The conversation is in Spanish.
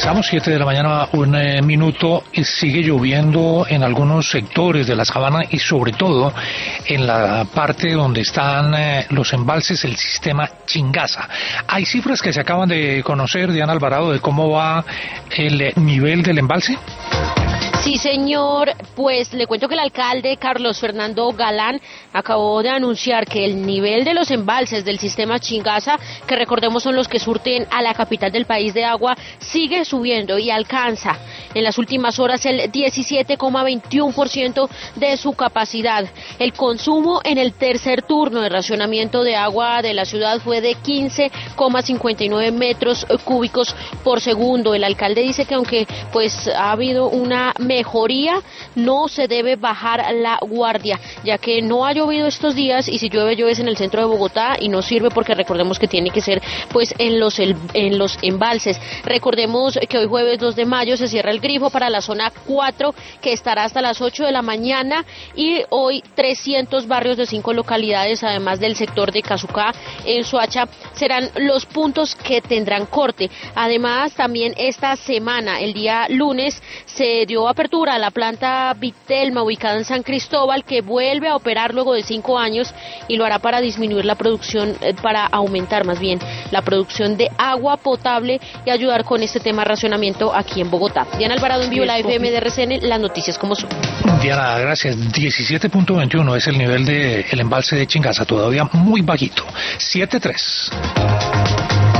Regresamos, 7 de la mañana, un minuto, y sigue lloviendo en algunos sectores de la sabana y sobre todo en la parte donde están los embalses, el sistema Chingaza. Hay cifras que se acaban de conocer, Diana Alvarado, de cómo va el nivel del embalse. Sí, señor, pues le cuento que el alcalde Carlos Fernando Galán acabó de anunciar que el nivel de los embalses del sistema Chingaza, que recordemos son los que surten a la capital del país de agua, sigue subiendo y alcanza en las últimas horas el 17,21% de su capacidad. El consumo en el tercer turno de racionamiento de agua de la ciudad fue de 15,59 metros cúbicos por segundo. El alcalde dice que aunque pues ha habido una mejoría, no se debe bajar la guardia, ya que no ha llovido estos días y si llueve es en el centro de Bogotá y no sirve porque recordemos que tiene que ser pues en los embalses. Recordemos que hoy jueves 2 de mayo se cierra el grifo para la zona 4 que estará hasta las 8 de la mañana y hoy 300 barrios de 5 localidades, además del sector de Casucá en Soacha, serán los puntos que tendrán corte. Además, también esta semana, el día lunes, se dio apertura a la planta Vitelma ubicada en San Cristóbal, que vuelve a operar luego de 5 años y lo hará para disminuir la producción, para aumentar más bien la producción de agua potable y ayudar con este tema de racionamiento aquí en Bogotá. Diana Alvarado, en vivo, la FM de RCN, las noticias como son. Diana, gracias. 17.21 es el nivel del embalse de Chingaza, todavía muy bajito. 7.3.